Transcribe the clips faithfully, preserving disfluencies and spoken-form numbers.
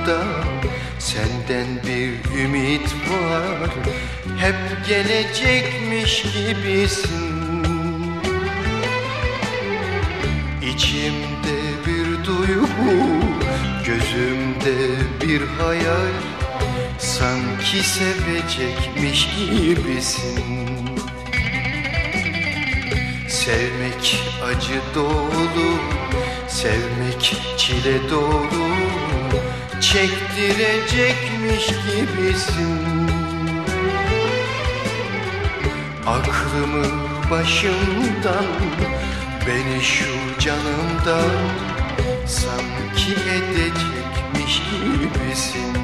canımda senden bir ümit var. Hep gelecekmiş gibisin. İçimde bir duygu, gözümde bir hayal. Sanki sevecekmiş gibisin. Sevmek acı dolu, sevmek çile dolu. Çektirecekmiş gibisin. Aklımı başımdan, beni şu canımdan sanki edecekmiş gibisin.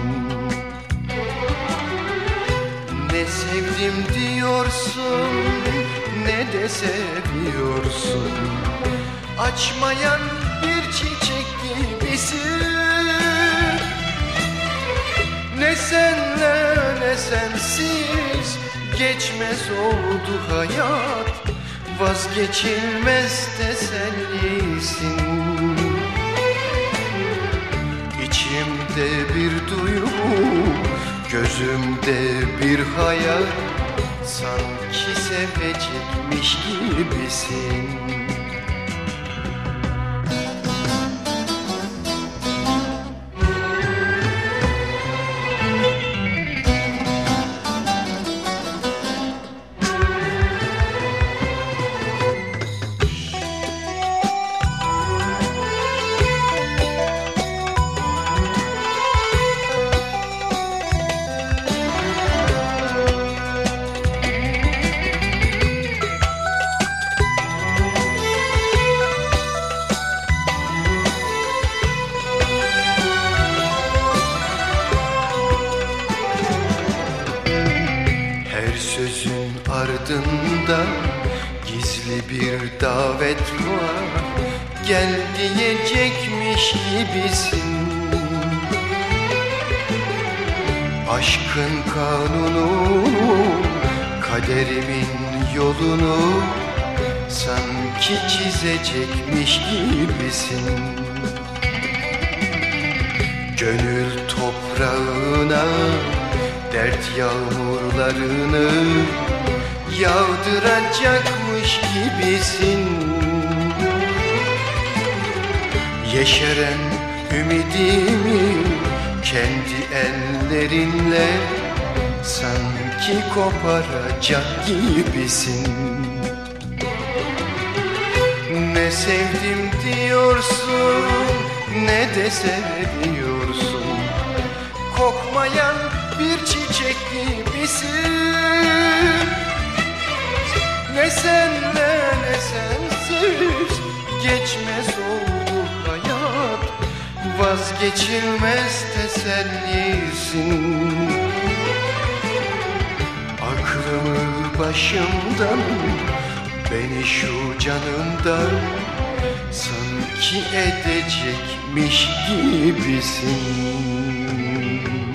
Ne sevdim diyorsun, ne de seviyorsun. Açmayan bir çiçek gibisin. Ne senle ne sensiz geçmez oldu hayat. Vazgeçilmez tesellisin. İçimde bir duygu, gözümde bir hayal. Sanki sevecekmiş gibisin. Sözün ardında gizli bir davet var. Gel diyecekmiş gibisin. Aşkın kanunu, kaderimin yolunu sanki çizecekmiş gibisin. Gönül toprağına dert yağmurlarını yağdıracakmış gibisin. Yeşeren ümidimi kendi ellerinle sanki koparacak gibisin. Ne sevdim diyorsun, ne de seviyorsun. Kokmayan bir çiçek gibisin. Ne senle ne sensiz geçmez oldu hayat. Vazgeçilmez tesellisin. Aklımı başımdan, beni şu canımdan sanki edecekmiş gibisin.